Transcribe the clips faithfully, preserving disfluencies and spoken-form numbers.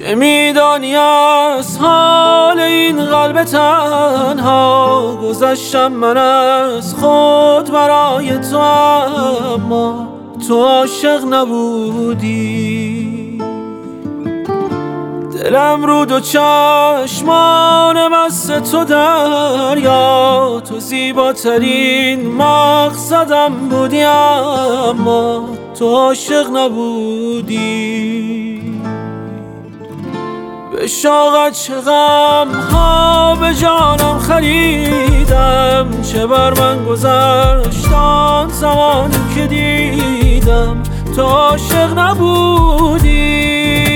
چه میدانی از حال این قلب تنها؟ گذشتم من از خود برای تو، اما تو عاشق نبودی. دلم رو دو چشمان بست تو دریا، تو زیباترین مقصدم بودی، اما تو عاشق نبودی. به شوقت چه غم ها به جانم خریدم، چه بر من گذشت آن زمانی که دیدم تو عاشق نبودی.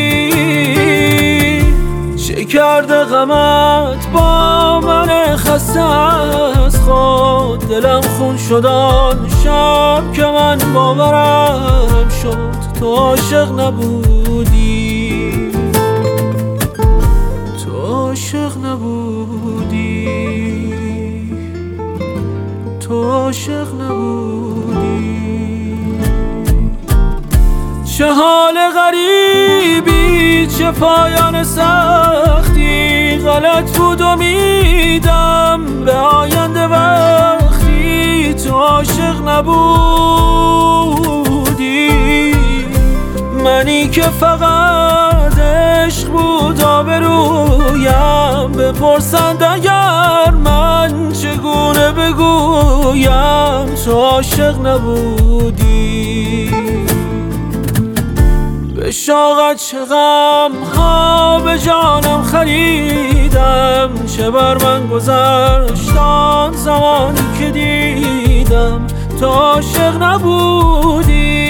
چه کرده غمت با من خسته از خود؟ دلم خون شد آن شب که من باورم شد تو عاشق نبودی. عاشق نبودی، تو عاشق نبودی. چه حال غریبی، چه پایان سختی، غلط بود امیدم به آینده وقتی تو عاشق نبودی. منی که فقط عشق بود آبرویم، بپرسند اگر من چگونه بگویم تو عاشق نبودی. به شوقت چه غم ها به جانم خریدم، چه بر من گذشت آن زمانی که دیدم تو عاشق نبودی.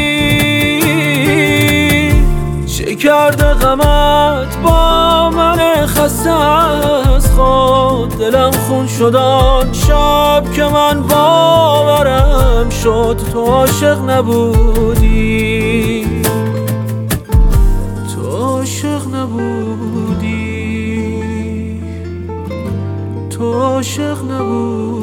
چه کرده غمت با من خسته از خود؟ دلم خون شد آن شب که من باورم شد تو عاشق نبودی. تو عاشق نبودی، تو عاشق نبودی.